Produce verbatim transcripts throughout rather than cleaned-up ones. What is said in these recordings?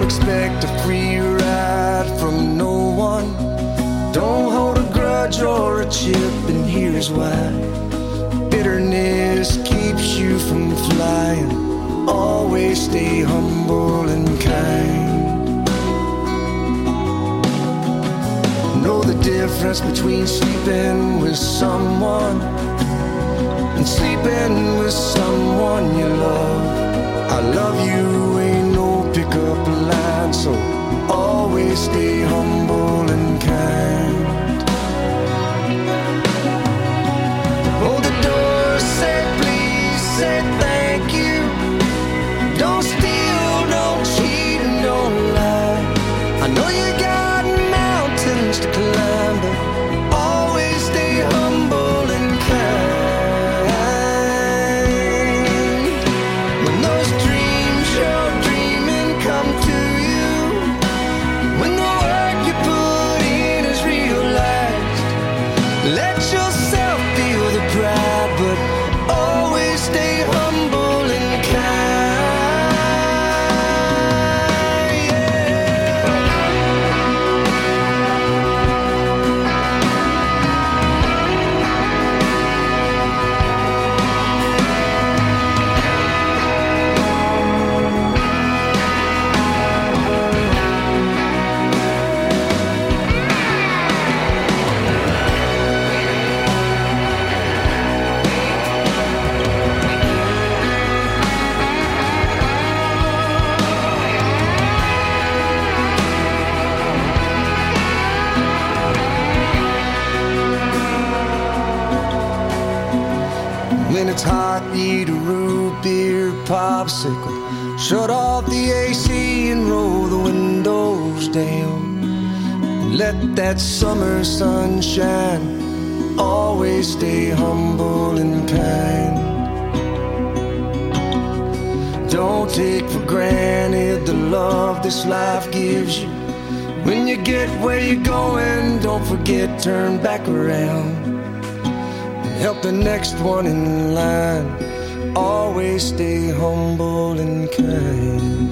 Don't expect a free ride from no one. Don't hold a grudge or a chip, and here's why. Bitterness keeps you from flying. Always stay humble and kind. Know the difference between sleeping with someone and sleeping with someone you love. I love you ain't no pickup line, so always stay humble and kind. Hold the door, say please, say thank you. Don't steal, don't cheat, and don't lie. I know you got mountains to climb, but always stay humble and kind. When those dreams you're dreaming come to you, when the work you put in is realized, let yourself feel the pride, but always stay humble and kind. When it's hot, eat a root beer popsicle. Shut off the A C and roll the windows down. Let that summer sun shine. Always stay humble and kind. Don't take for granted the love this life gives you. When you get where you're going, don't forget, turn back around. Help the next one in line. Always stay humble and kind.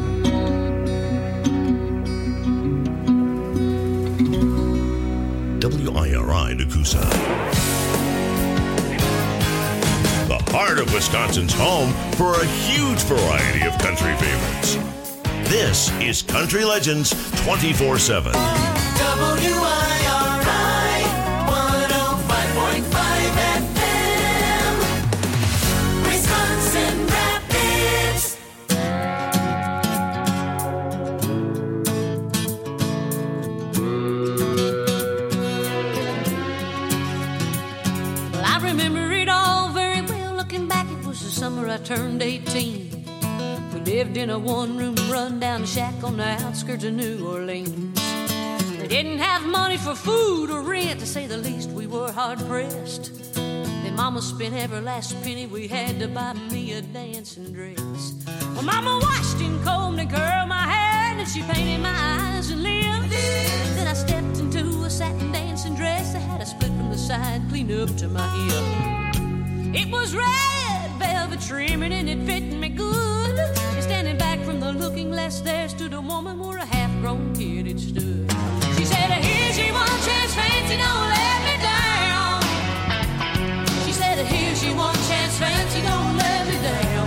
W I R I Nakusa. The heart of Wisconsin's home for a huge variety of country favorites. This is Country Legends twenty-four seven. W I R I one oh five point five F M, Wisconsin Rapids. Well, I remember it all very well. Looking back, it was the summer I turned eighteen. We lived in a one-room run-down shack on the outskirts of New Orleans. We didn't have money for food or rent, to say the least. We were hard-pressed. Then Mama spent every last penny we had to buy me a dancing dress. Well, Mama washed and combed and curled my hair, and she painted my eyes and lips. Then I stepped into a satin dancing dress that had a split from the side, clean up to my hip. It was red velvet trimming and it fit me good. And standing back from the looking glass, there stood a woman where a half-grown kid had stood. She said, here's your one chance, fancy, don't let me down. She said, here's your one chance, fancy, don't let me down.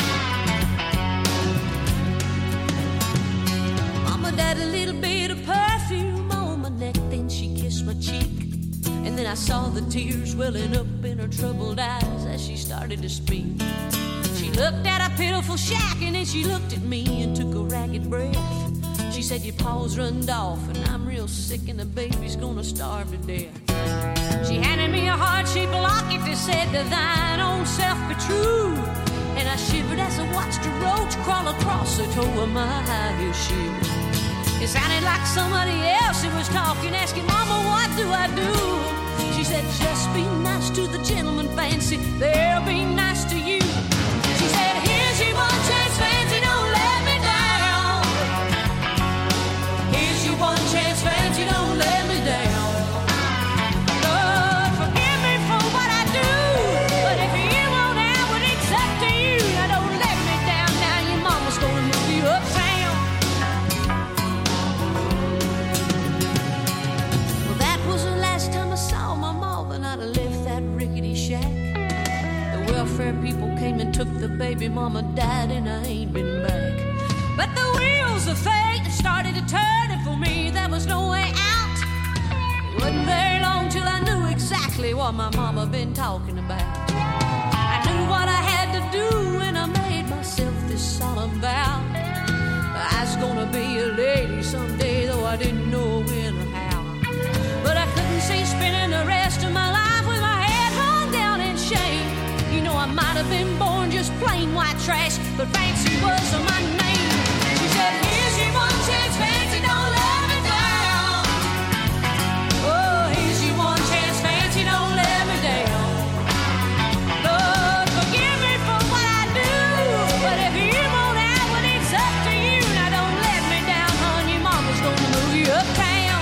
Mama died a little bit of perfume on my neck, then she kissed my cheek. And then I saw the tears welling up in her troubled eyes as she started to speak. She looked at a pitiful shack and then she looked at me and took a ragged breath. She said, your paws runned off and I'm real sick and the baby's gonna starve to death. She handed me a heart-shaped locket that said, to thine own self be true. And I shivered as I watched a roach crawl across the toe of my high-heel shoe. It sounded like somebody else who was talking, asking, Mama, what do I do? She said, just be nice to the gentleman, fancy, they'll be nice to you. She said, here's your one chance, fancy, don't let me down. Here's your one chance, fancy, don't let me down. Lord, forgive me for what I do, but if you won't have it, it's up to you. Now don't let me down, now your mama's gonna move you uptown. mama died and I ain't been back. But the wheels of fate started to turn, and for me there was no way out. It wasn't very long till I knew exactly what my mama been talking about. I knew what I had to do, and I made myself this solemn vow. I was gonna be a lady someday, though I didn't know when or how. But I couldn't see spending the rest of my life with my head hung down in shame. You know, I might have been born just plain white trash, but Fancy was my name. She said, here's your one chance, Fancy, don't let me down. Oh, here's your one chance, Fancy, don't let me down. Lord, forgive me for what I do, but if you won't have what it's up to you, now don't let me down, hon, your mama's gonna move you uptown.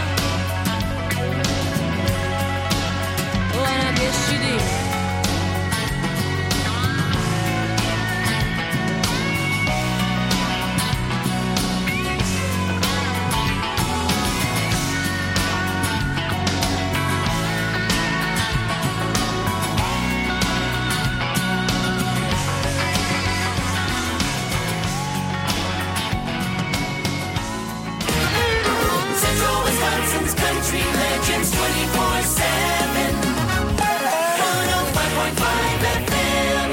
Oh, and I guess she did. Central Wisconsin's Country Legends twenty-four seven. one oh five point five F M.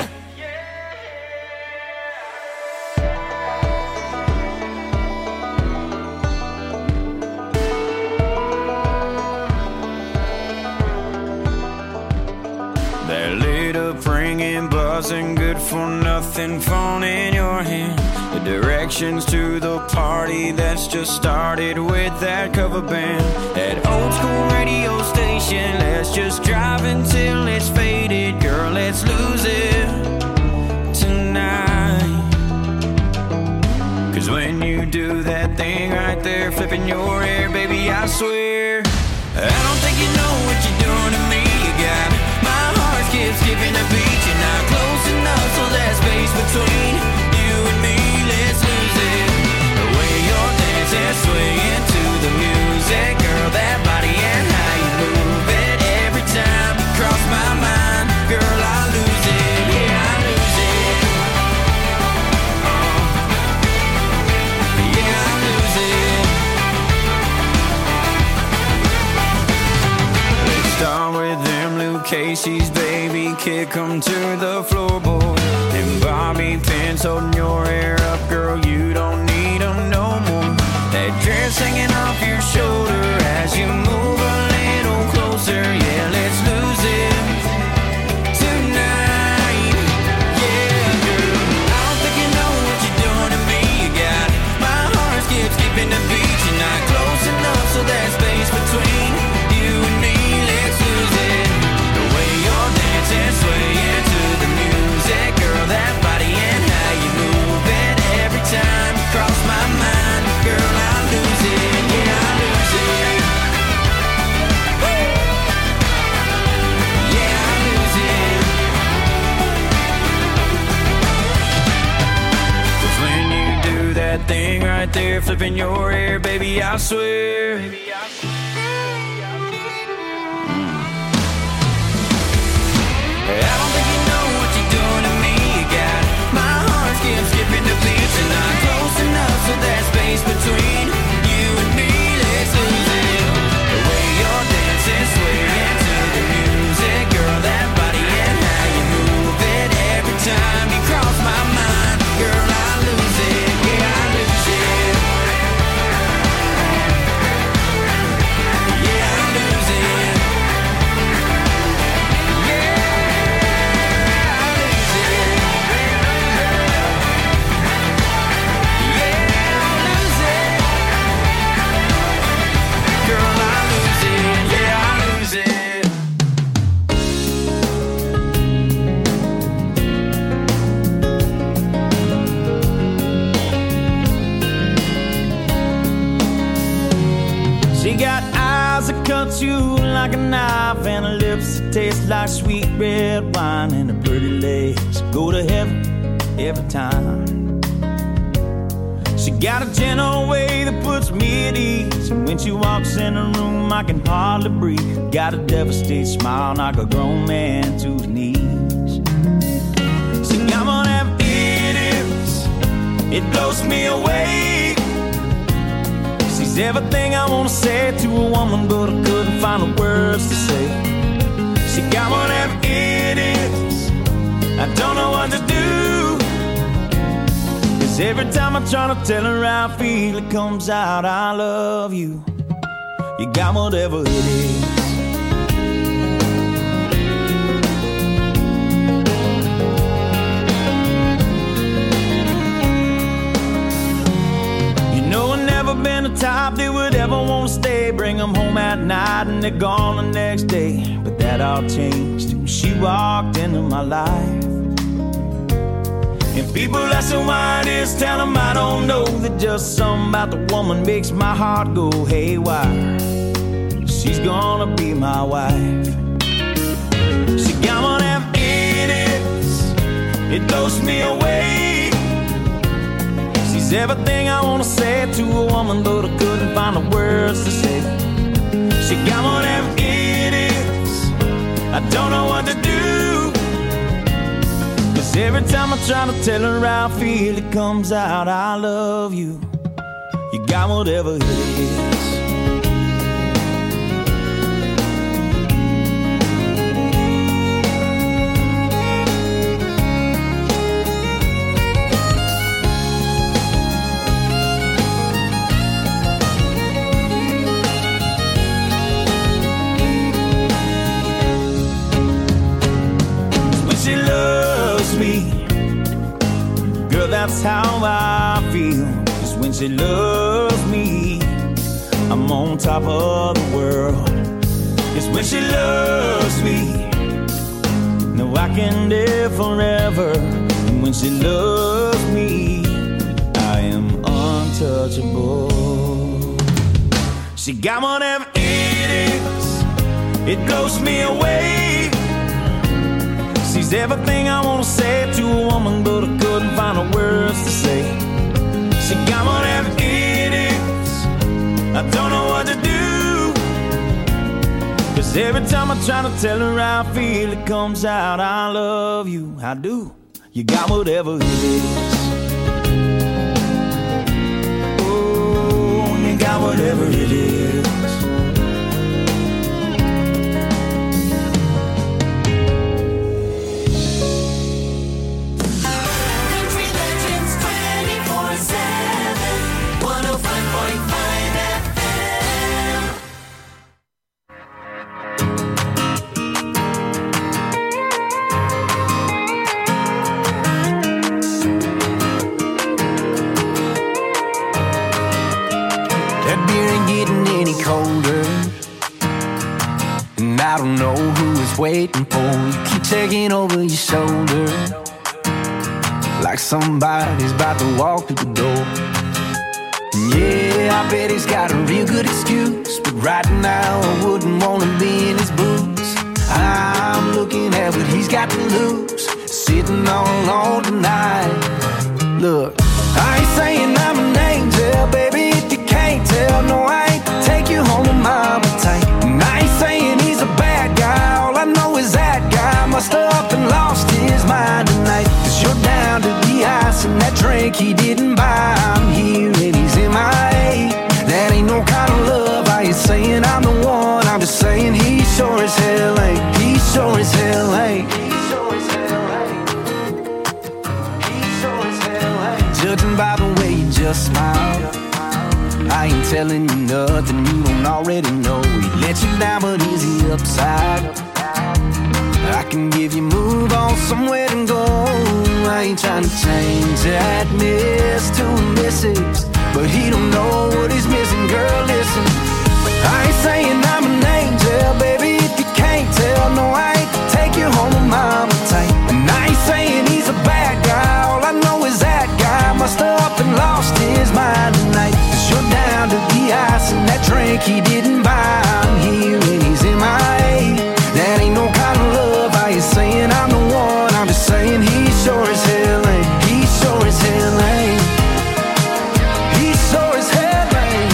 That lit up ringing, buzzing, good for nothing phone in your hand. The directions to the party that's just started with that cover band. That old school radio station, let's just drive until it's faded. Girl, let's lose it tonight. Cause when you do that thing right there, flipping your hair, baby, I swear I don't think you know what you're doing to me. You got my heart skips skipping a beat. You're not close enough, so that space between you and me, let's lose it. The way you're dancing, swaying to the music, girl, that body and how you move it. Every time you cross my mind, girl, I lose it. Yeah, I lose it. Uh, yeah, I lose it. Let's start with them Luke Casey's, baby, kick 'em to the floorboard. And Bobby pins holding your hair up, girl, you don't need 'em no more. That dress hanging off your shoulder as you move a little closer. Yeah, let's lose it tonight. Yeah, girl, I don't think you know what you're doing to me. You got my heart skips skipping the beat. You're not close enough, so that space between you and me, let's lose it. The way you're dancing, swaying to the music, girl, that body and how you move it. Every time you cross my mind, girl, I lose it. Yeah, I lose it. Woo! Yeah, I lose it. 'Cause when you do that thing right there, flipping your hair, baby, I swear. I don't think you know what you're doing to me. You got my heart skips skipping the beats. You're not close enough, so that space between you and me, let's lose it. The way you're dancing, swaying to the music, girl, that body and how you move it. Every time you cross my mind, girl, I lose it. Yeah, I lose it. Yeah, I lose it. She got eyes that cut you like a knife, and her lips that taste like sweet red wine, and her pretty legs go to heaven every time. She got a gentle way that puts me at ease, and when she walks in the room I can hardly breathe. Got a devastated smile, knock a grown man to his knees. She got on that itty it blows me away. She's everything I wanna say to a woman, but I couldn't find the words to say. She got whatever it is, I don't know what to do. Cause every time I try to tell her how I feel, it comes out, I love you. You got whatever it is. You know I've never been the type that would ever want to stay, bring them home at night and they're gone the next day. But that all changed when she walked into my life. And people ask me why it is, tell them I don't know, that just something about the woman makes my heart go haywire. She's gonna be my wife. She got whatever it is, it blows me away. She's everything I wanna say to a woman, but I couldn't find the words to say. She got whatever it is, I don't know what to do. Cause every time I try to tell her how I feel, it comes out, I love you. You got whatever it is. That's how I feel. Cause when she loves me, I'm on top of the world. Cause when she loves me, no, I can live forever. And when she loves me, I am untouchable. She got whatever it is, it blows me away. She's everything I wanna say to a woman, but I couldn't find the words to say. She got whatever it is, I don't know what to do. Cause every time I try to tell her how I feel, it comes out, I love you, I do. You got whatever it is. Oh, you got whatever it is. Waiting for you, keep checking over your shoulder, like somebody's about to walk through the door. Yeah, I bet he's got a real good excuse, but right now I wouldn't wanna be in his boots. I'm looking at what he's got to lose, sitting all alone tonight. Look, I ain't saying I'm an angel, baby, if you can't tell. No, I ain't take you home to mama tight. And I ain't saying he's a bad guy, all I know is that guy must have up and lost his mind tonight. Cause you're down to the ice and that drink he didn't buy. I'm here and he's in my A. That ain't no kind of love, I ain't saying I'm the one, I'm just saying he sure as hell ain't. He sure as hell ain't. He sure as hell ain't. He sure as hell ain't. Judging by the way you just smiled, I ain't telling you nothing you don't already know. He let you down, but is he upside? I can give you move on somewhere to go. I ain't trying to change that miss to a missus, but he don't know what he's missing. Girl, listen, I ain't saying I'm an angel, baby, if you can't tell. No, I ain't take you home to mama tight. And I ain't saying he's a bad guy, all I know is that guy must have up and lost his mind tonight. Cause you're down to the ice and that drink he didn't buy. I'm here and he's in my A. That ain't no kind of love, I ain't saying I'm the one, I'm just saying he sure as hell ain't. He sure as hell ain't. He sure as hell ain't.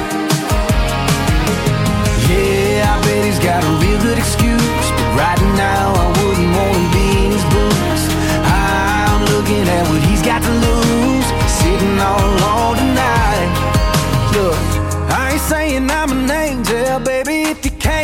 Yeah, I bet he's got a real good excuse, but right now I wouldn't wanna be in his boots. I'm looking at what he's got to lose,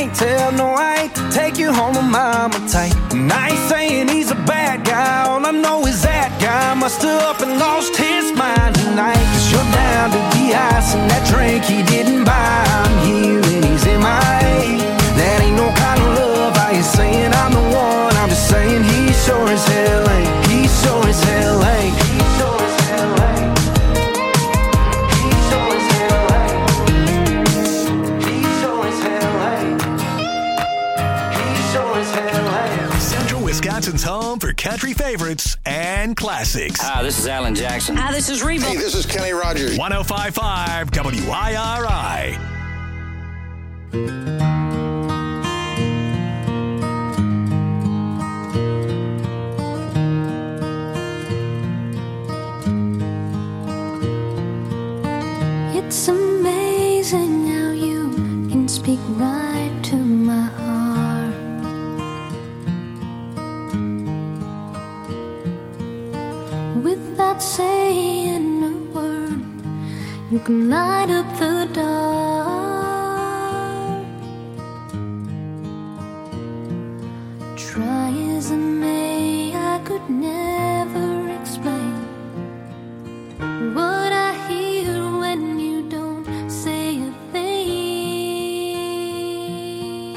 can't tell, no, I ain't take you home to mama type. And I ain't saying he's a bad guy, all I know is that guy must have up and lost his mind tonight. Cause you're down to the ice and that drink he didn't buy. I'm here and he's in my A. That ain't no kind of love, I ain't saying I'm the one, I'm just saying he sure as hell ain't. He sure as hell ain't. He sure as hell ain't. He sure as hell ain't. He sure as hell ain't. He sure as hell ain't. Central Wisconsin's home for country favorites and classics. Hi, this is Alan Jackson. Hi, this is Reba. Hey, this is Kenny Rogers. one oh five point five W I R I. It's amazing how you can speak right to my heart. Without saying a word, you can light up the dark. Try as I may, I could never explain what I hear when you don't say a thing.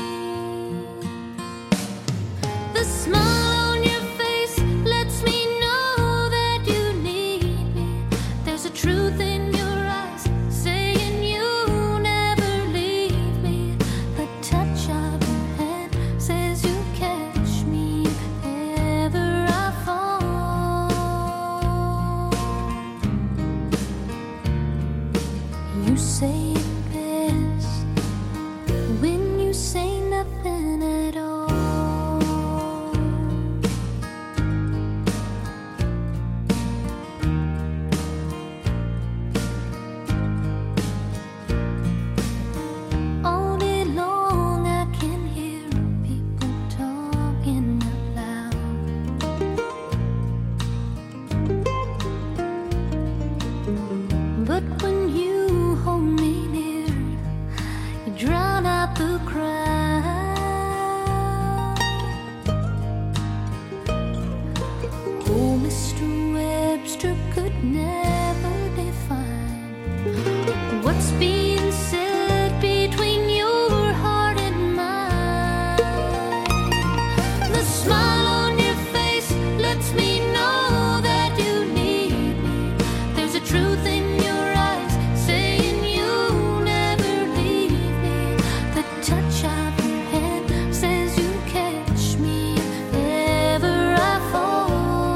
The smile on your face lets me know that you need me. There's a truth in your eyes saying you never leave me. The touch of your hand says you catch me if ever I fall. You say it best when you say nothing at all. All day long I can hear people talking out loud. But when you hold me near, you drown out the crowd. Oh, Mister Webster could never define what's being said between your heart and mine. The smile on your face lets me know that you need me. There's a truth in your eyes saying you never leave me. The touch of your hand says you catch me if ever I fall.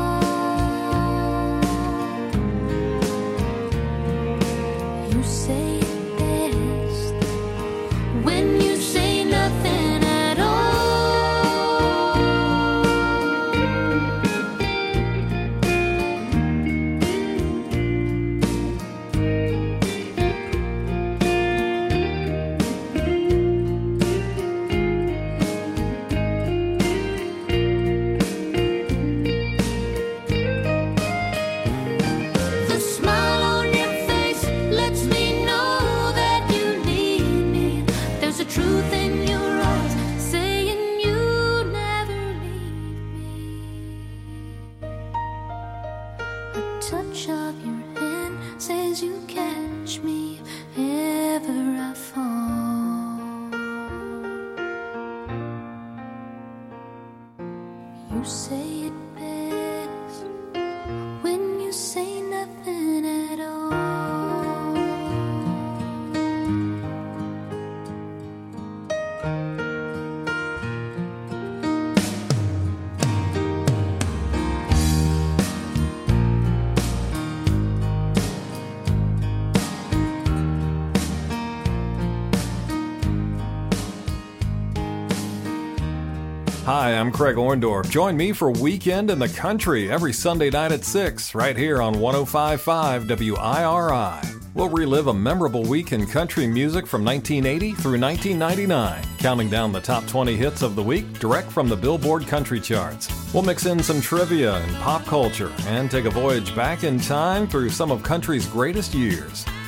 You say it best when you say nothing at all. The smile on your face lets me know that you need me. There's a truth in your eyes saying you never leave me. A touch of your hand says you catch me if ever I fall. You say it best when you say nothing at all. Hi, I'm Craig Orndorff. Join me for Weekend in the Country every Sunday night at six, right here on one oh five point five W I R I. We'll relive a memorable week in country music from nineteen eighty through nineteen ninety-nine, counting down the top twenty hits of the week direct from the Billboard Country Charts. We'll mix in some trivia and pop culture and take a voyage back in time through some of country's greatest years.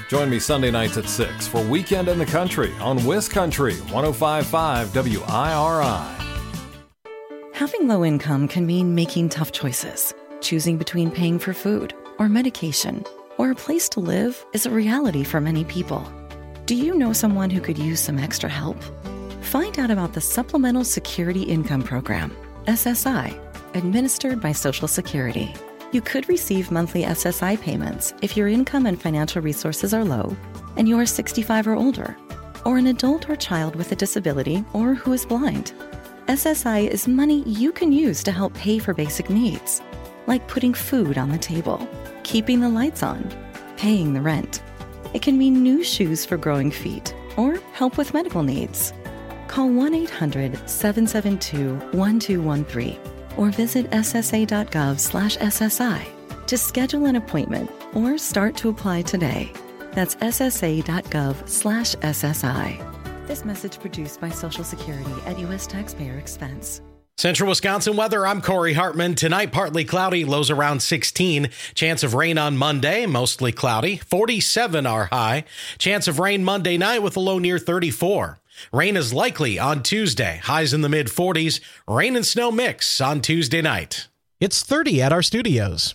Join me Sunday nights at six for Weekend in the Country on WisCountry one oh five point five W I R I. Having low income can mean making tough choices. Choosing between paying for food or medication or a place to live is a reality for many people. Do you know someone who could use some extra help? Find out about the Supplemental Security Income Program, S S I, administered by Social Security. You could receive monthly S S I payments if your income and financial resources are low and you are sixty-five or older, or an adult or child with a disability or who is blind. S S I is money you can use to help pay for basic needs, like putting food on the table, keeping the lights on, paying the rent. It can mean new shoes for growing feet or help with medical needs. Call one eight hundred seven seven two one two one three or visit ssa.gov slash SSI to schedule an appointment or start to apply today. That's ssa.gov slash SSI. This message produced by Social Security at U S taxpayer expense. Central Wisconsin weather, I'm Corey Hartman. Tonight, partly cloudy, lows around sixteen. Chance of rain on Monday, mostly cloudy. forty-seven our high. Chance of rain Monday night with a low near thirty-four. Rain is likely on Tuesday, highs in the mid forties. Rain and snow mix on Tuesday night. It's thirty at our studios.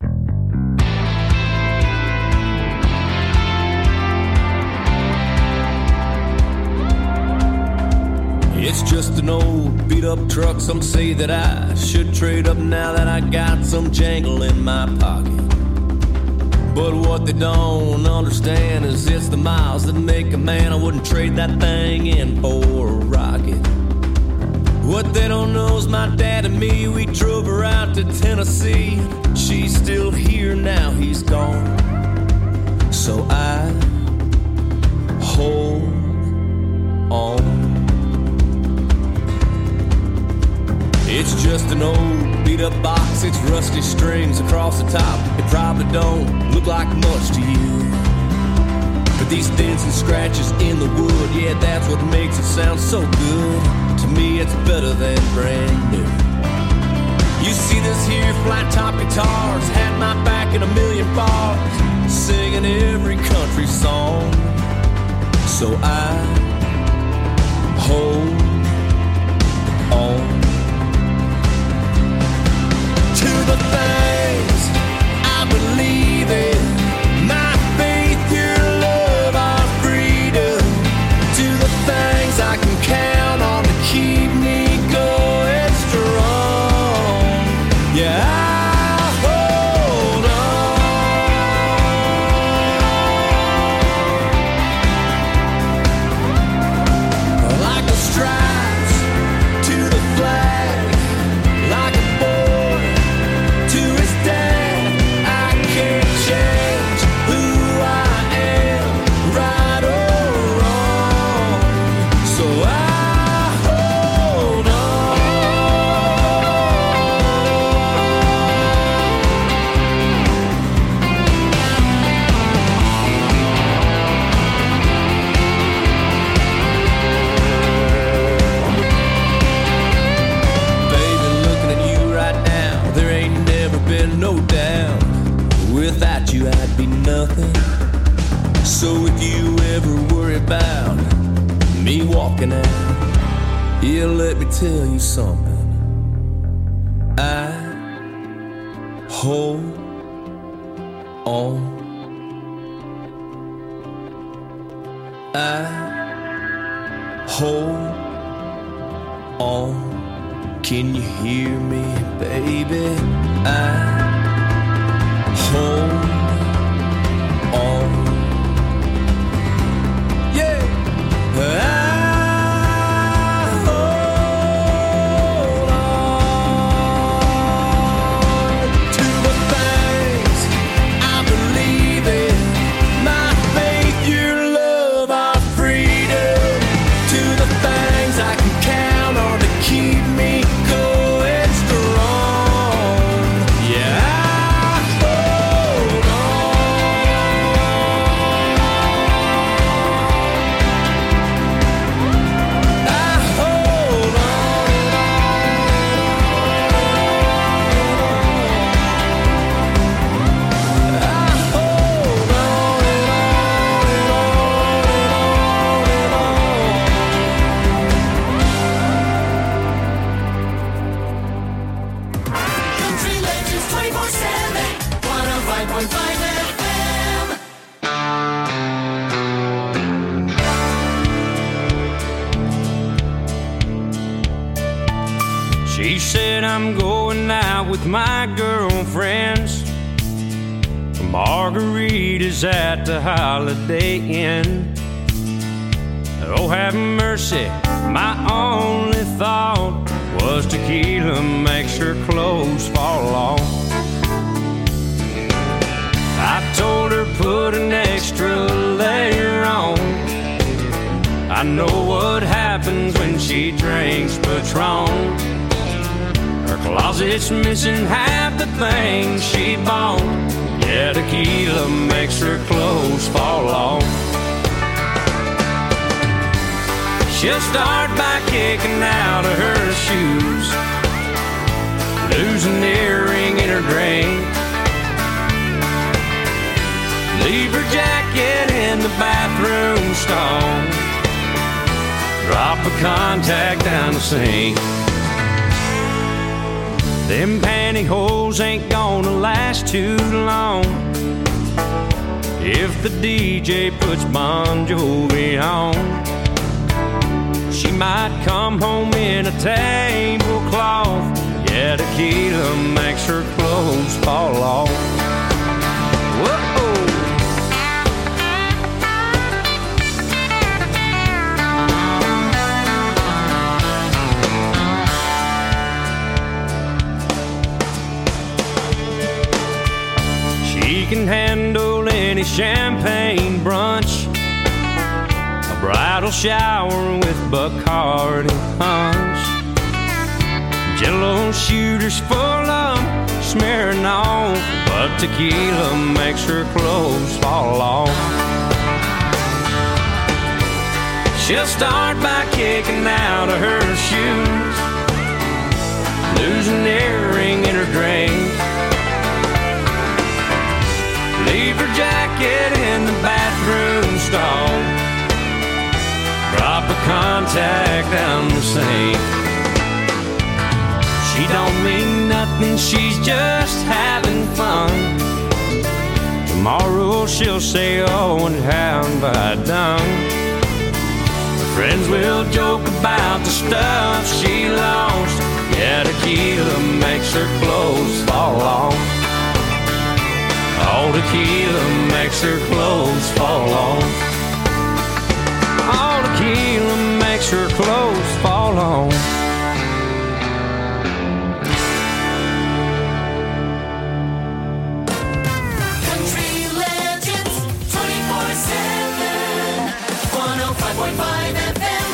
It's just an old beat-up truck. Some say that I should trade up now that I got some jangle in my pocket. But what they don't understand is it's the miles that make a man. I wouldn't trade that thing in for a rocket. What they don't know is my dad and me, we drove her out to Tennessee. She's still here now, he's gone. So I hold on. It's just an old beat-up box, it's rusty strings across the top. It probably don't look like much to you, but these dents and scratches in the wood, yeah, that's what makes it sound so good. To me, it's better than brand new. You see this here flat-top guitars had my back in a million bars, singing every country song. So I hold on to the things I believe in, my faith, your love, our freedom, to the things I can count on to keep me going strong. Yeah, I hold on like the stripes to the flag, like a boy to his dad. I can't change who I am, right or wrong. So I hold Baby, looking at you right now, there ain't never been no doubt. Without you, I'd be nothing. So if you ever worry about me walking out, yeah, let me tell you something. I hold on. I hold on. Can you hear me, baby? I hold on. Yeah. I hold on to the things I believe in, my faith, your love, our freedom, to the things I can count on to keep me going strong. Yeah, I hold on. She said, I'm going out with my girlfriends, margaritas at the Holiday Inn. Oh, have mercy, my only thought was tequila makes her clothes fall off. I told her put an extra layer on. I know what happens when she drinks Patron. Her closet's missing half the things she bought. Yeah, tequila makes her clothes fall off. She'll start by kicking out of her shoes, lose an earring in her drink, leave her jacket in the bathroom stall, drop a contact down the sink. Them pantyhose ain't gonna last too long if the D J puts Bon Jovi on. She might come home in a tablecloth. Yeah, tequila makes her clothes fall off. Whoa. She can handle any champagne brunch, a bridal shower with Bacardi punch, Jello shooters full of smearing off, but tequila makes her clothes fall off. She'll start by kicking out of her shoes, lose an earring in her drink, leave her jacket in the bathroom stall, drop a contact down the sink. She don't mean nothing, she's just having fun. Tomorrow she'll say, oh, and how have I done? Her friends will joke about the stuff she lost. Yeah, tequila makes her clothes fall off. All tequila makes her clothes fall off. All tequila makes her clothes fall off. Country Legends twenty-four seven, one oh five point five F M.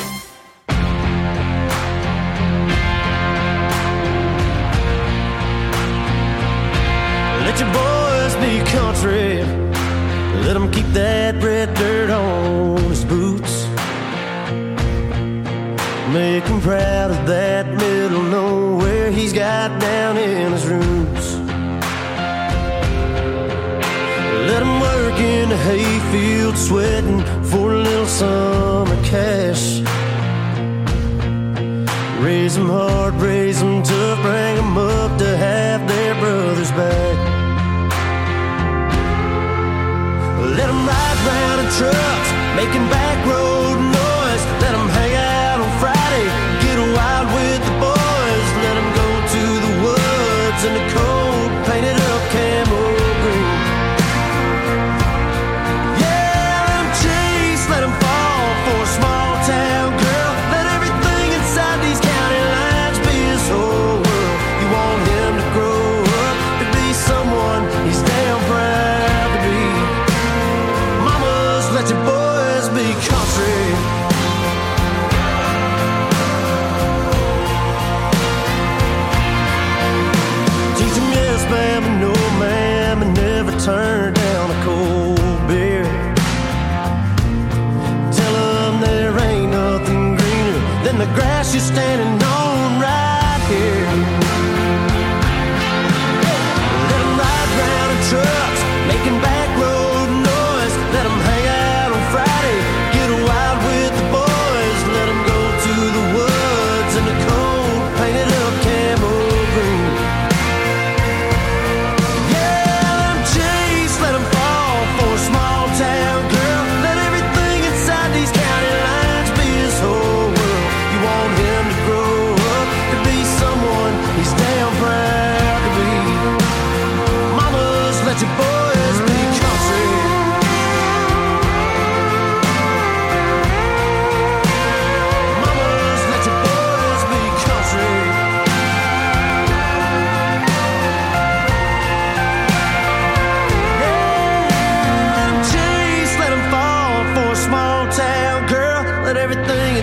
Let your boys be country. Let him keep that red dirt on his boots. Make him proud of that middle nowhere he's got down in his roots. Let him work in the hayfield sweating for a little summer cash. Raise them hard, raise them tough, bring them up to have their brothers back. Let them ride round in trucks, making back road noise. Let them hang out on Friday, get wild with the boys. Let them go to the woods in the cold, painted up camo green. Yeah, let them chase, let them fall for a small town girl. Let everything inside these county lines be his whole world. You want him to grow up to be someone he's damn proud to be. Let your boys be country. Teach them yes, ma'am, and no, ma'am, and never turn down a cold beer. Tell them there ain't nothing greener than the grass you're standing on right here. Let them ride round in trucks, making back road noise. Let them hang out Friday, get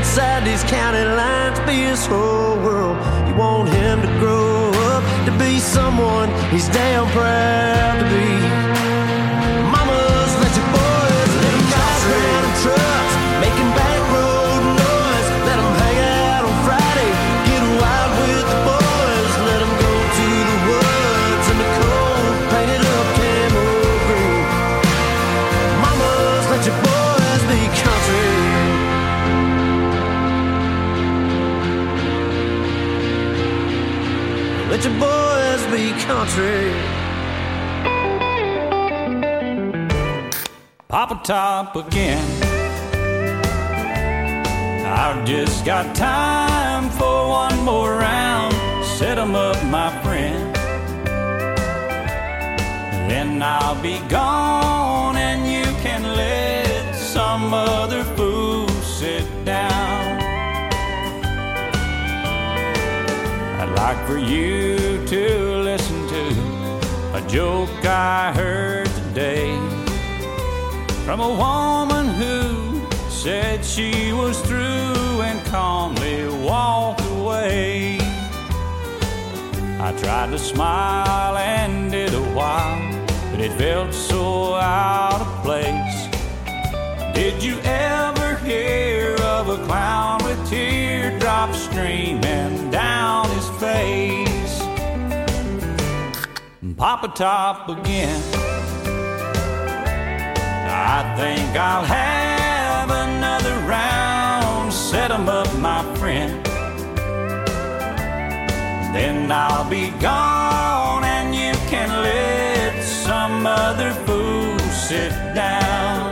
outside these county lines be his whole world. You want him to grow up to be someone he's damn proud to be. Mamas, let your boys let them drive around in trucks, making back road noise. Let them hang out on Friday, get wild with the boys. Let them go to the woods in the cold, painted up camo green. Mamas, let your boys be country. Let your boys be country. Papa Top again. I've just got time for one more round. Set 'em up, my friend. Then I'll be gone and you can let some other fool sit down. I'd like for you to listen to a joke I heard today from a woman who said she was through and calmly walked away. I tried to smile and did a while, but it felt so out of place. Did you ever hear of a clown with teardrops streaming down his face? Papa Top again. I think I'll have another round. Set 'em up, my friend. Then I'll be gone and you can let some other fool sit down.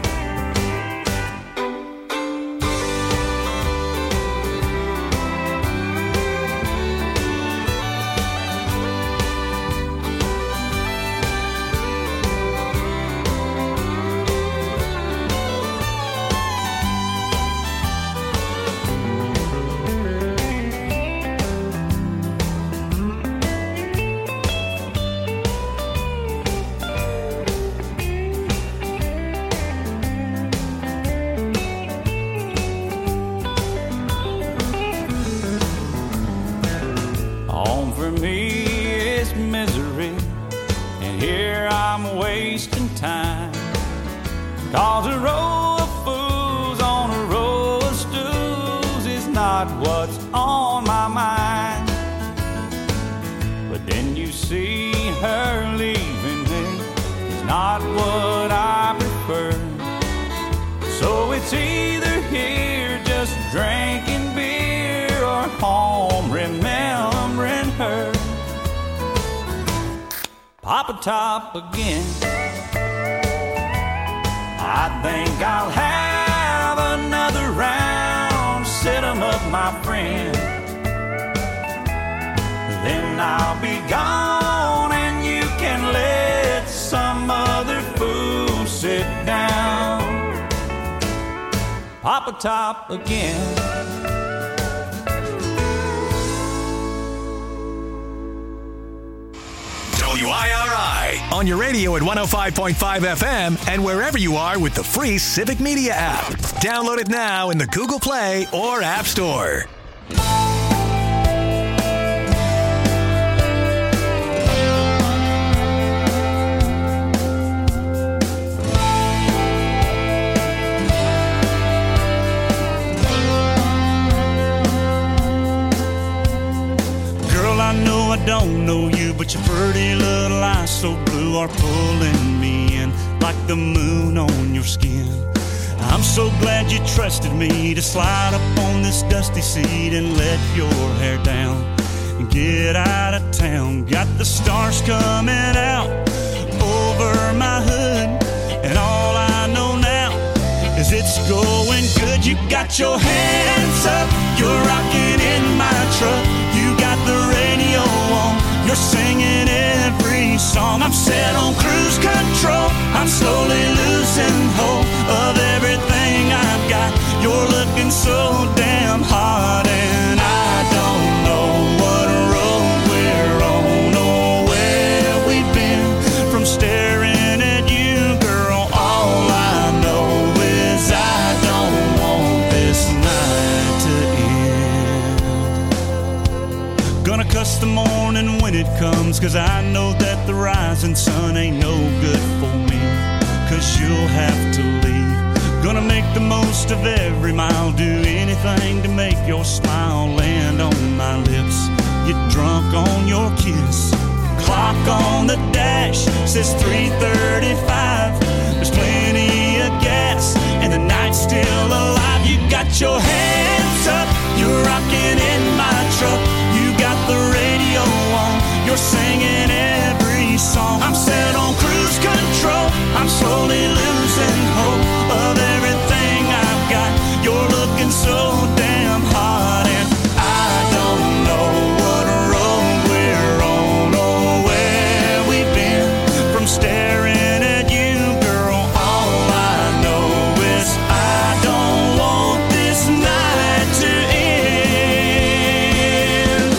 Time. Cause a row of fools on a row of stools is not what's on my mind. But then you see her leaving me is not what I prefer. So it's either here just drinking beer or home remembering her. Papa Top again. I think I'll have another round. Set 'em up, my friend. Then I'll be gone and you can let some other fool sit down. Papa Top again. W I R I on your radio at one oh five point five F M and wherever you are with the free Civic Media app. Download it now in the Google Play or App Store. I know I don't know you, but your pretty little eyes so blue are pulling me in like the moon on your skin. I'm so glad you trusted me to slide up on this dusty seat and let your hair down and get out of town. Got the stars coming out over my hood, and all I know now is it's going good. You got your hands up, you're rocking in my truck. You got the radio on, you're singing every song. I'm set on cruise control, I'm slowly losing hold of everything I've got. You're looking so damn hot, and I don't know what road we're on or where we've been. From staring at you, girl, all I know is I don't want this night the morning when it comes, 'cause I know that the rising sun ain't no good for me. 'Cause you'll have to leave. Gonna make the most of every mile, do anything to make your smile land on my lips. Get drunk on your kiss. Clock on the dash says three thirty-five. There's plenty of gas and the night's still alive. You got your hands up, you're rocking in my truck. You got the radio on, you're singing every song. I'm set on cruise control, I'm slowly losing hope of everything I've got. You're looking so damn hot, and I don't know what road we're on or where we've been. From staring at you, girl, all I know is I don't want this night to end.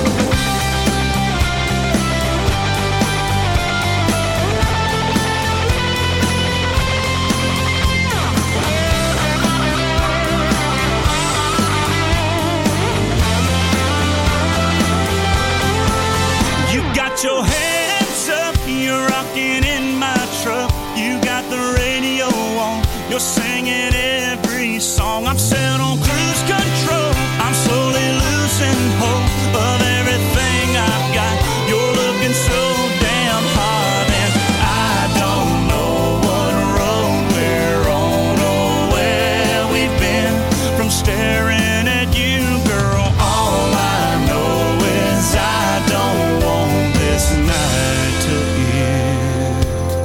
You got your hands up, you're rocking in my truck. You got the radio on, you're singing every song. I'm set on cruise control, I'm slowly losing hope of everything I've got. You're looking so damn hot, and I don't know what road we're on or where we've been. From staring at you, girl, all I know is I don't want this night to end.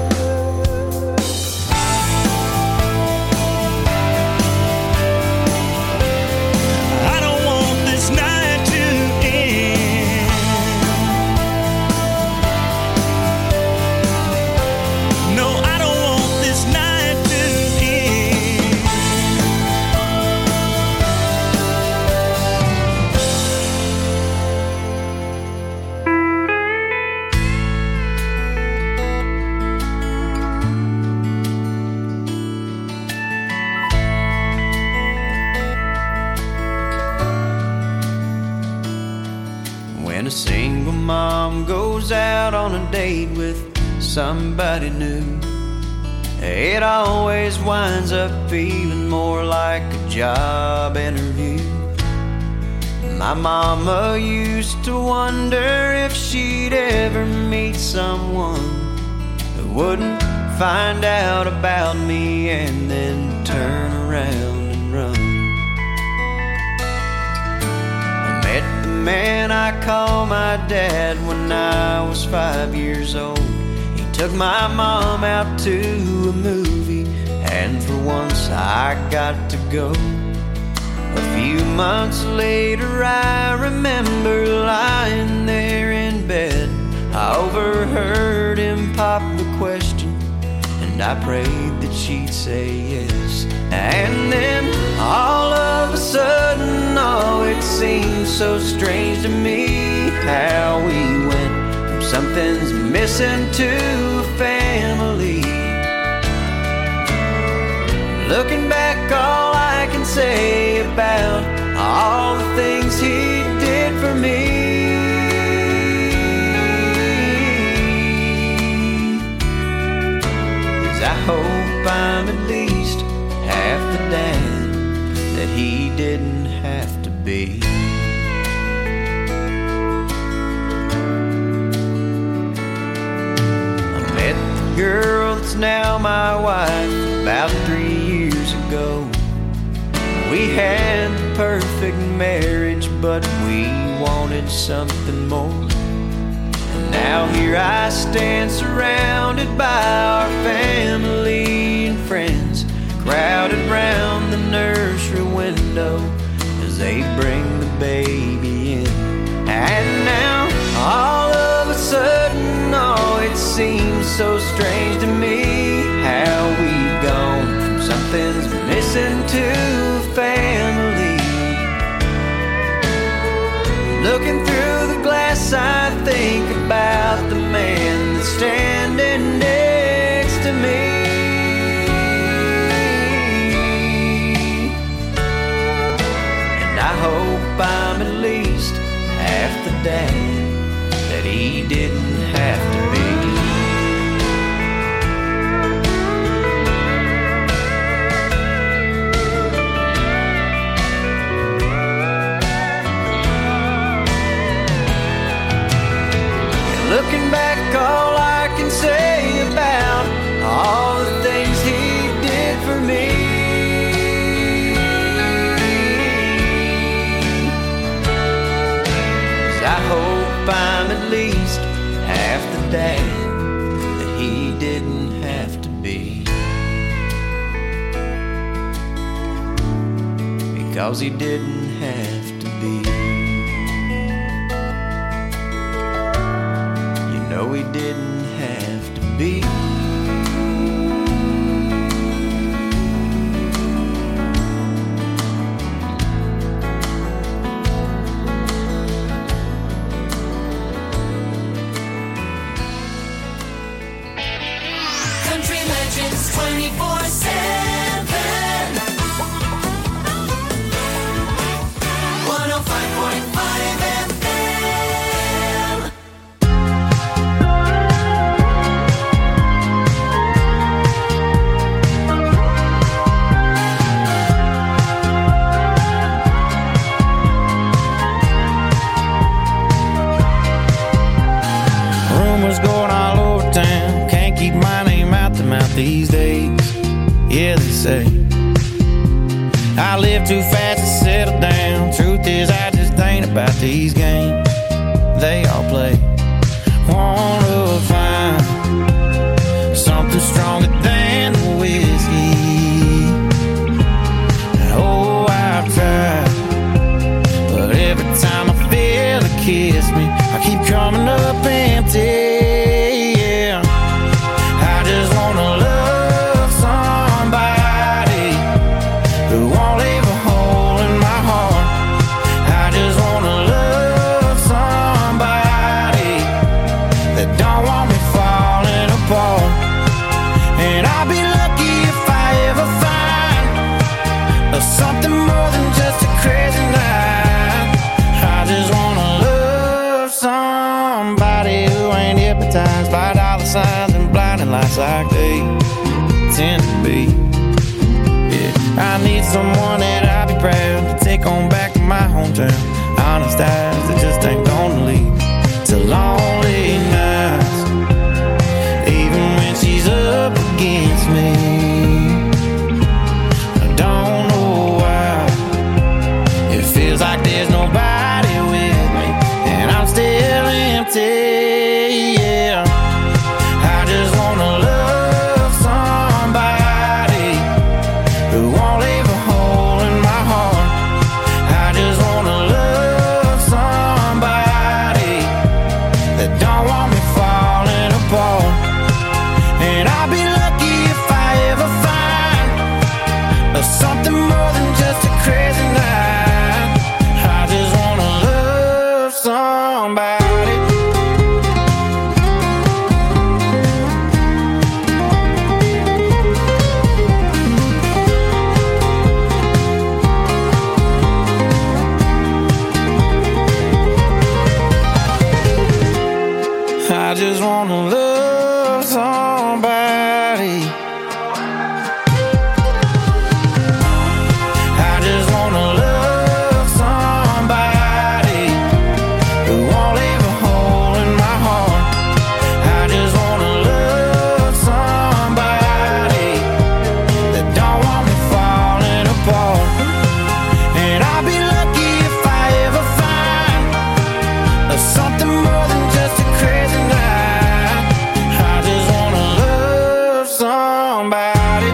I don't want this night to end. No, I don't want this night to end. When a single mom goes out on a date with somebody new, it always winds up feeling more like a job interview. My mama used to wonder if she'd ever meet someone who wouldn't find out about me and then turn around and run. I met the man I call my dad when I was five years old. He took my mom out to a movie, and for once I got to go. A few months later I remember lying there in bed. I overheard him pop the question, and I prayed that she'd say yes. And then all of a sudden, oh, it seemed so strange to me how we went from something's missing to a family. Looking back, all I can say about all the things he did for me is I hope I'm at least half the dad that he didn't have to be. I met the girl that's now my wife about three years ago. We had the perfect marriage, but we wanted something more. And now here I stand surrounded by our family and friends, crowded round the nursery window as they bring the baby in. And now all of a sudden, oh, it seems so strange to me how we've gone from something's missing to family. Looking through the glass, I think about the man that's standing next to me. And I hope I'm at least half the dad didn't have to be. Looking back, all I can say about all the things he did for me is I hope I'm at least half the dad that he didn't have to be, because he didn't have to be. No, he didn't have to be. Country Legends twenty-four seven. one oh five point five F M. Rumors going all over town, can't keep my name out the mouth these days. Yeah, they say I live too fast to settle down. Truth is, I just ain't about these games they all play. Wanna find something stronger than the whiskey. Oh, I've tried, but every time I feel it kiss me, I keep coming up empty. Yeah, I just wanna love somebody who won't leave a hole in my heart. I just wanna love somebody that don't want me falling apart. And I'll be lucky if I ever find something more than just a crazy night. I just wanna love somebody who ain't hypnotized by dollar signs and blinding lights like they tend to be. Yeah, I need someone that I'll be proud to take on back to my hometown. Honest eyes that just ain't gonna leave to lonely nights, even when she's up against me. I don't know why it feels like there's nobody with me, and I'm still empty. Yeah, I just wanna love somebody who won't leave a hole in my heart. I just wanna love somebody that don't want me falling apart. And I'll be lucky if I ever find something more than just a crazy night. I just wanna love somebody. I just wanna love somebody. I just wanna love somebody who won't leave a hole in my heart. I just wanna love somebody that don't want me falling apart. And I'll be lucky if I ever find something more than just a crazy night. I just wanna love somebody.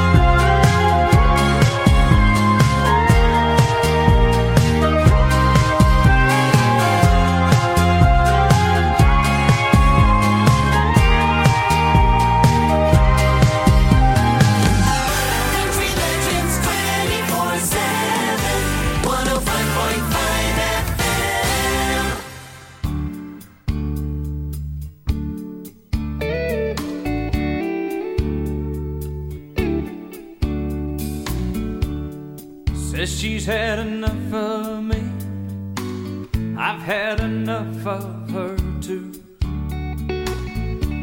Country Legends twenty-four seven. one oh five point five F M. Says she's had enough of me. I've had enough of her too.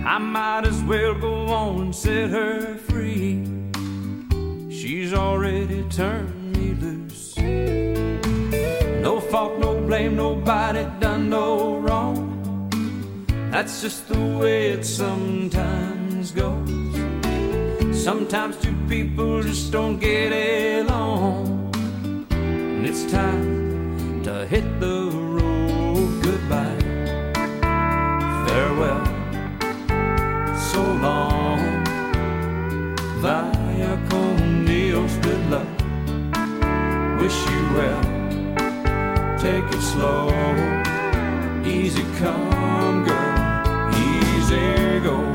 I might as well go on and set her free. She's already turned me loose. No fault, no blame, nobody done no wrong. That's just the way it sometimes goes. Sometimes two people just don't get along, and it's time to hit the road. Goodbye, farewell, so long, vaya con Dios, good luck, wish you well, take it slow, easy come girl, easy go.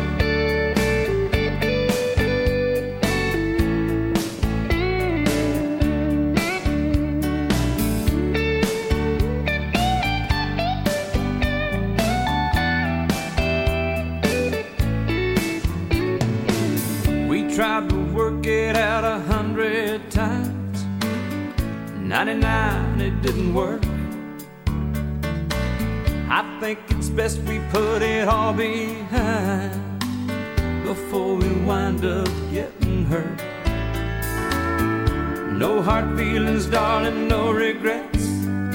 Tried to work it out a hundred times. ninety-nine, it didn't work. I think it's best we put it all behind before we wind up getting hurt. No hard feelings, darling, no regrets,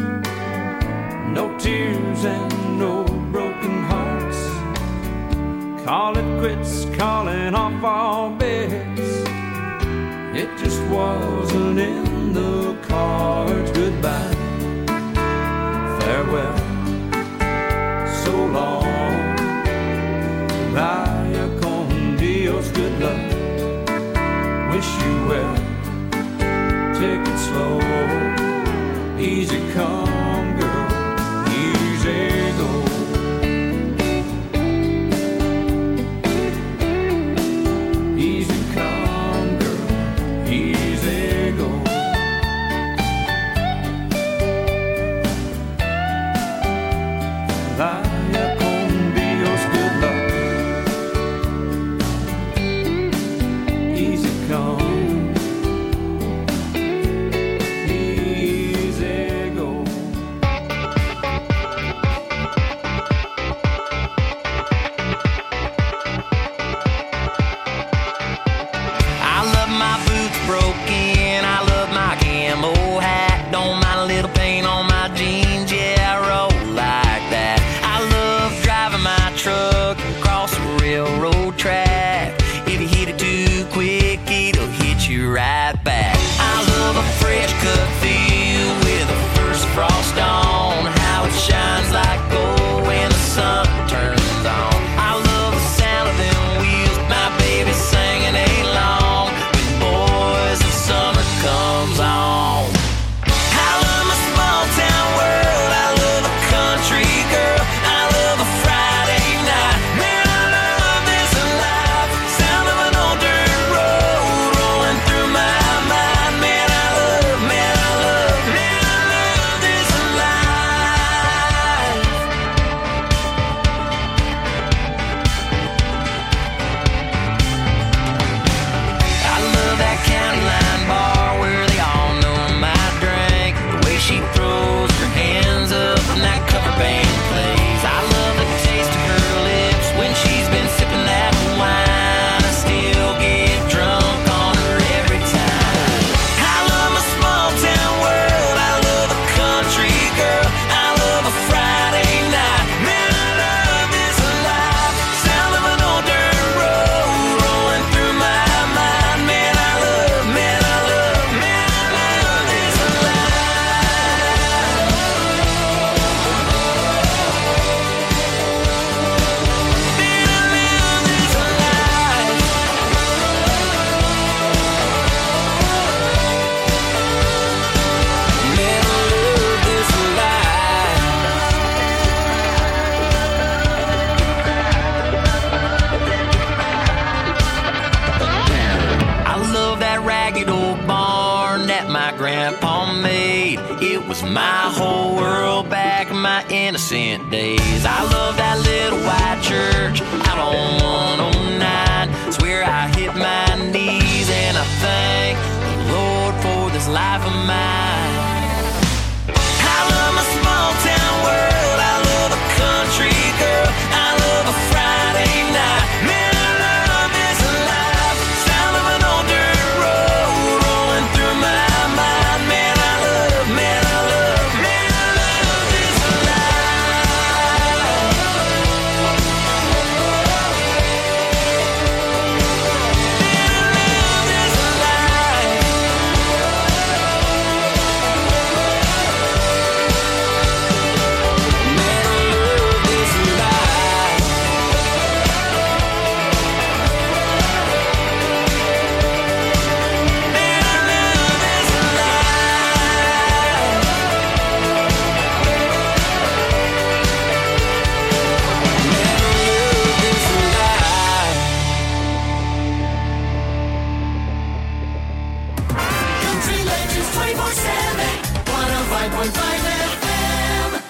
no tears and no broken hearts. Call it quits, calling off all bets. It just wasn't in the cards. Goodbye, farewell, so long, vaya con Dios, good luck, wish you well, take it slow, easy come girl, easy go. My whole world back in my innocent days. I love that little white church out on one oh nine. Swear I hit my knees and I thank the Lord for this life of mine. I love my small town world. I love a country girl. I love a Friday night. five point five F M.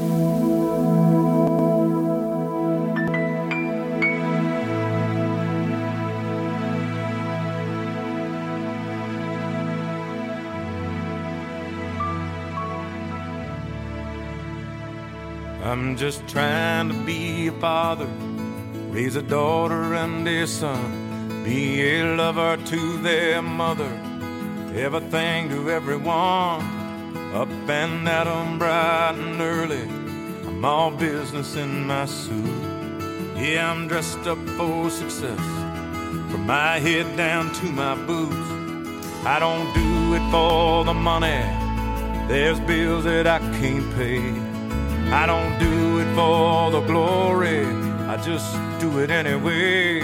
I'm just trying to be a father, raise a daughter and a son, be a lover to their mother, everything to everyone. Up and at 'em bright and early, I'm all business in my suit. Yeah, I'm dressed up for success, from my head down to my boots. I don't do it for the money, there's bills that I can't pay. I don't do it for the glory, I just do it anyway.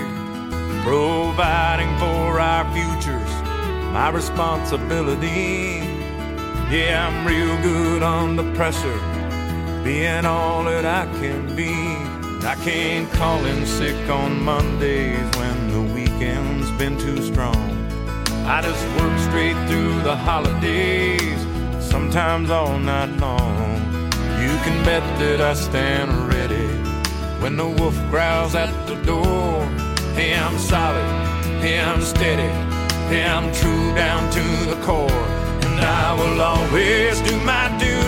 Providing for our futures, my responsibility. Yeah, I'm real good under pressure, being all that I can be. I can't call in sick on Mondays when the weekend's been too strong. I just work straight through the holidays, sometimes all night long. You can bet that I stand ready when the wolf growls at the door. Hey, I'm solid, hey, I'm steady, hey, I'm true down to the core. And I will always do my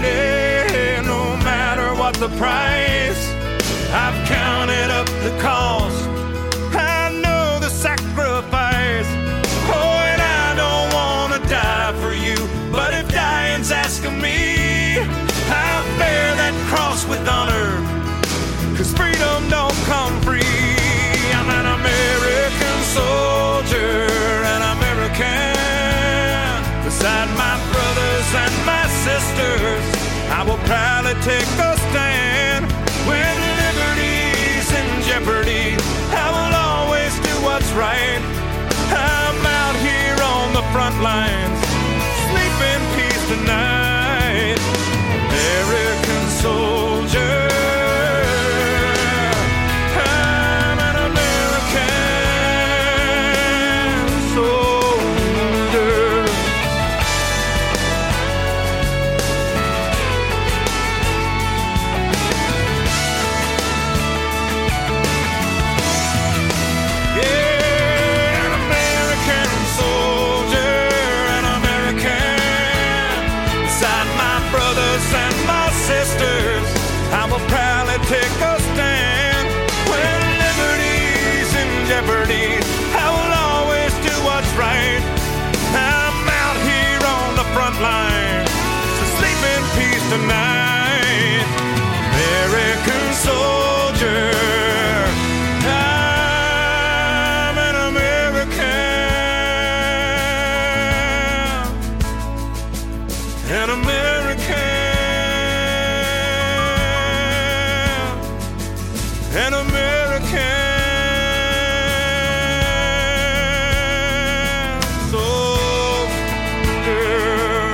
duty, no matter what the price. I've counted up the cost, I know the sacrifice. Oh, and I don't want to die for you, but if dying's asking me, I'll bear that cross with honor, 'cause freedom don't come free. I'm an American soldier, an American. Beside my brothers and my sisters, I will proudly take a stand. When liberty's in jeopardy, I will always do what's right. I'm out here on the front lines, sleep in peace tonight. American soldier, I'm an American soldier. Yeah, an American soldier, an American. Beside my brothers and my sisters, I will proudly take a stand. When liberty's in jeopardy, I will always do what's right. I'm out here on the front line, so sleep in peace tonight. American soldier, I'm an American, an American. An American soldier.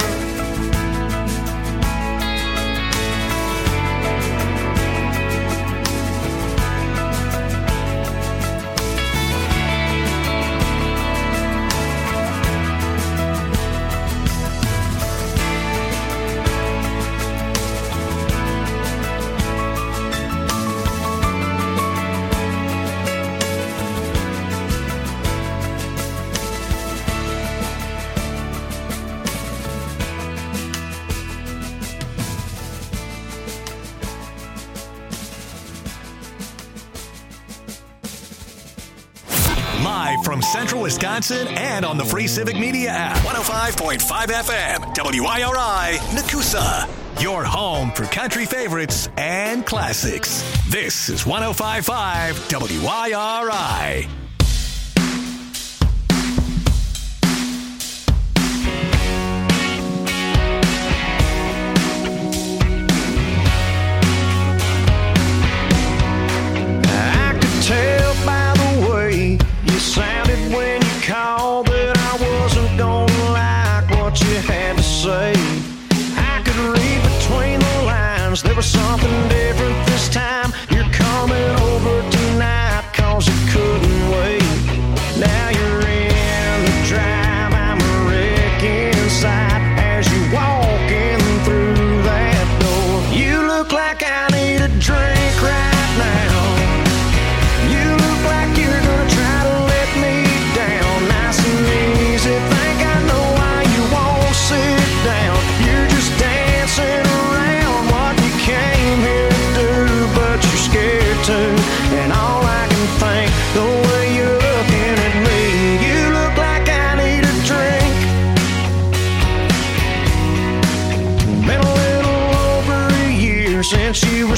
Live from Central Wisconsin and on the free Civic Media app. one oh five point five F M, W I R I, Nakusa. Your home for country favorites and classics. This is one oh five point five W I R I. I could tell by the way you sounded when you called that I wasn't gonna like what you had to say. I could read between the lines, there was something different this time. You're coming over tonight, cause you couldn't wait.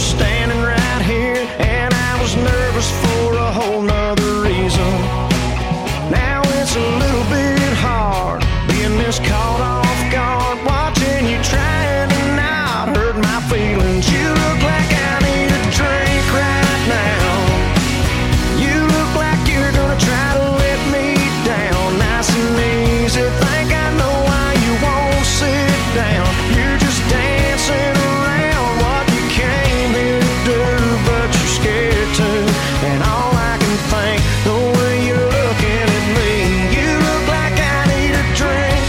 standing right here, and I was nervous for a whole nother reason. Now it's a little bit hard being this caught off guard, watching you trying to not hurt my feelings. You look like I need a drink right now. You look like you're gonna try to let me down nice and easy. Think I know why you won't sit down. You're just dancing around what you came here to do, but you're scared to. And all I can think, the way you're looking at me, you look like I need a drink.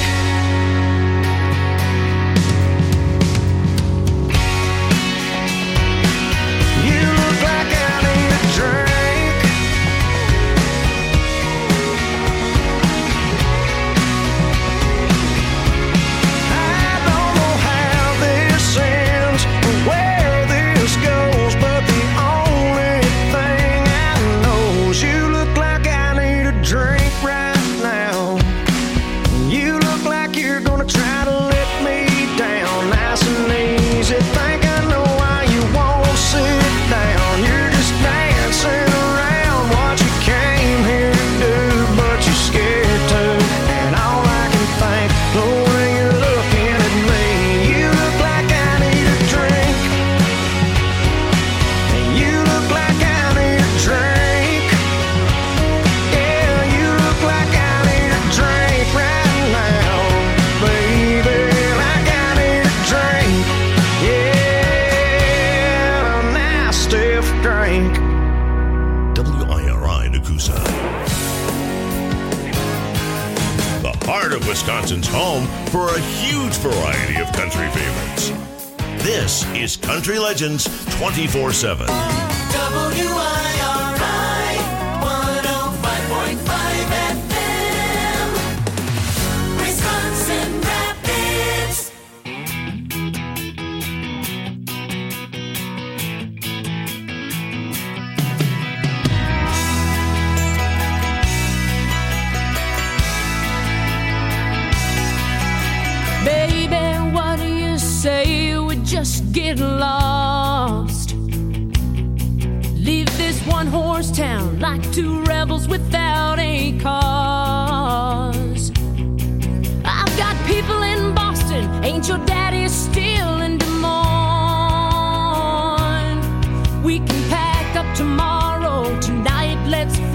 You look like I need a drink. I don't know how this ends or where this goes, but the only thing I know is you look like I need a drink right now. You look like you're gonna try to let me down nice and easy. Think I know why you won't sit down. You're just dancing around what you came here to do, but you're scared to. And all I can think, the way you're looking at me, you look like I need a drink. And you look like I need a drink. Yeah, you look like I need a drink right now, baby. Like I need a drink. Yeah, a nice stiff drink. W I R I Nakusa. The heart of Wisconsin's home for a huge variety of country favorites. This is Country Legends twenty-four seven. W I R I one oh five point five F M, Wisconsin Rapids. Baby, what do you say we just get lost? Leave this one horse town like two rebels without a cause. I've got people in Boston, ain't your daddy still in Des Moines? We can pack up tomorrow, tonight let's